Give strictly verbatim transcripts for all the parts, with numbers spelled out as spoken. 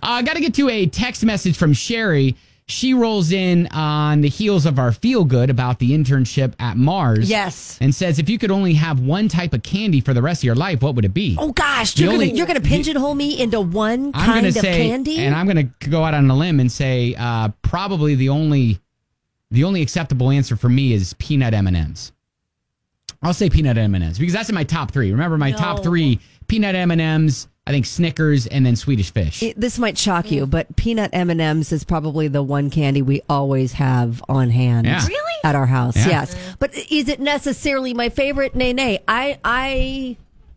I uh, got to get to a text message from Sherry. She rolls in on the heels of our feel good about the internship at Mars. Yes. And says, if you could only have one type of candy for the rest of your life, what would it be? Oh, gosh. You're only, going you're to pigeonhole me into one I'm kind gonna of say, candy? And I'm going to go out on a limb and say uh, probably the only the only acceptable answer for me is peanut M and M's. I'll say peanut M and M's because that's in my top three. Remember, my no. top three, peanut M and M's, I think Snickers, and then Swedish Fish. It, this might shock you, but peanut M and M's is probably the one candy we always have on hand. Yeah. Really? At our house, Yeah. yes. But is it necessarily my favorite? Nay, nay. I, I,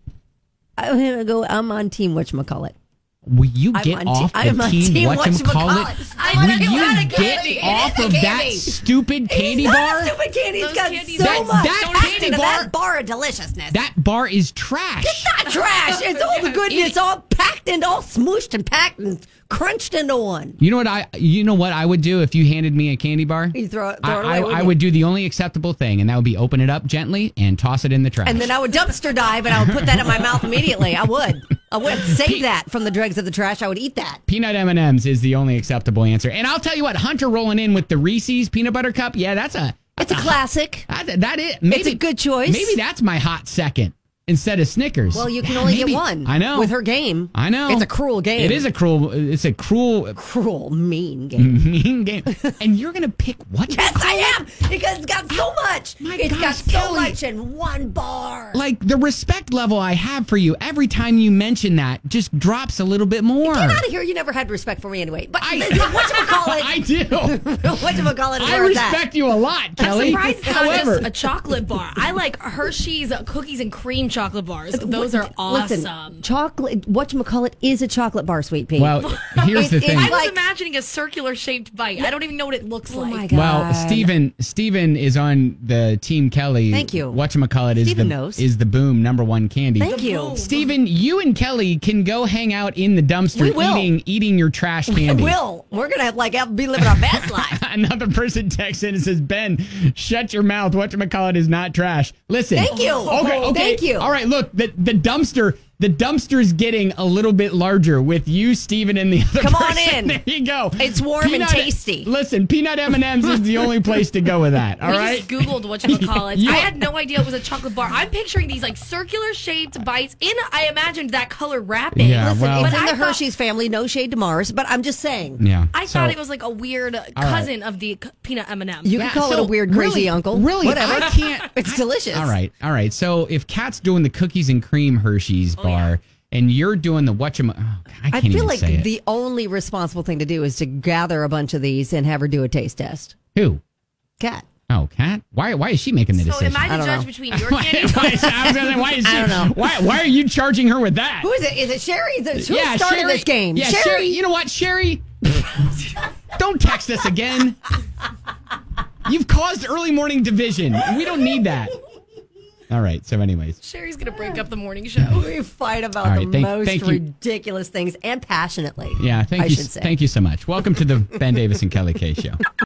I'm gonna go. I'm on team whatchamacallit. Will you I'm get on off te- I'm the on team, team whatchamacallit? whatchamacallit. I Will wanna you go out of get candy. It off is a of that candy. stupid candy bar? Stupid candy. It's Those got candies so That- much. that packed candy into bar- that bar of deliciousness. That bar is trash. It's not trash. It's all the goodness, all packed and all smooshed and packed and crunched into one. You know what I? You know what I would do if you handed me a candy bar? You throw it, I, throw it away. I, wouldn't I you? would do the only acceptable thing, and that would be open it up gently and toss it in the trash. And then I would dumpster dive and I would put that in my mouth immediately. I would. I would save that from the dregs of the trash. I would eat that. Peanut M and M's is the only acceptable answer. And I'll tell you what, Hunter rolling in with the Reese's peanut butter cup. Yeah, that's a It's a classic. that, that is maybe It's a good choice. Maybe that's my hot second instead of Snickers. Well, you can Yeah, only maybe. get one. I know With her game. I know It's a cruel game. It is a cruel. It's a cruel, cruel, mean game. mean game. And you're gonna pick what? you Yes, call I it? am. Because it's got so much. My It's got gosh, so Kelly. much in one bar. Like the respect level I have for you every time you mention that just drops a little bit more. Get out of here. You never had respect for me anyway. But I- whatchamacallit? I do. Whatchamacallit is I where it's at. respect you a lot, Kelly. I'm surprised it's not However, just a chocolate bar. I like Hershey's cookies and cream chocolate bars. Those are awesome. Listen, chocolate, whatchamacallit is a chocolate bar, Sweet Pea. well, here's the It's- thing. I was like- imagining a circular shaped bite. I don't even know what it looks Oh like. my God. Well, Steven, Steven is on the team Kelly. Thank you. Whatchamacallit is Steven the knows. is the boom number one candy. Thank The you. boom. Steven, you and Kelly can go hang out in the dumpster We will. eating eating your trash candy. Will. We're going to have, like have, be living our best life. Another person texts in and says, Ben, shut your mouth. Whatchamacallit is not trash. Listen. Thank you. Okay, okay. Thank you. All right, look, the, the dumpster, the dumpster's getting a little bit larger with you, Steven, and the other Come on person. in. There you go. It's warm and tasty. Listen, peanut M and M's is the only place to go with that, all we right? just Googled whatchamacallit. You- I had no idea it was a chocolate bar. I'm picturing these like circular shaped bites in, I imagined that color wrapping. Yeah, Listen, well- it's But in I the thought- Hershey's family. No shade to Mars, but I'm just saying. Yeah. I so- thought it was like a weird cousin of the c- peanut M and M. You Yeah, can call it so a weird, crazy really- uncle. Really, Whatever. I can't. It's delicious. All right, all right. So if Kat's doing the cookies and cream Hershey's bar, and you're doing the whatchama, oh, God, I I can't feel even like say it. the only responsible thing to do is to gather a bunch of these and have her do a taste test. Who? Cat. Oh, Kat. Why? Why is she making the So decision? am I I the don't judge know. between your why, candy why is, I was gonna say, why is she? I don't know. Why? Why are you charging her with that? Who is it? Is it Sherry? Is it, who yeah, started Sherry, this game? Yeah, Sherry. You know what, Sherry? Don't text us again. You've caused early morning division. We don't need that. All right. So, anyways. Sherry's gonna break up the morning show. We fight about All right, the thank- most thank you. ridiculous things and passionately. Yeah. Thank I you. should say. Thank you so much. Welcome to the Ben Davis and Kelly K Show.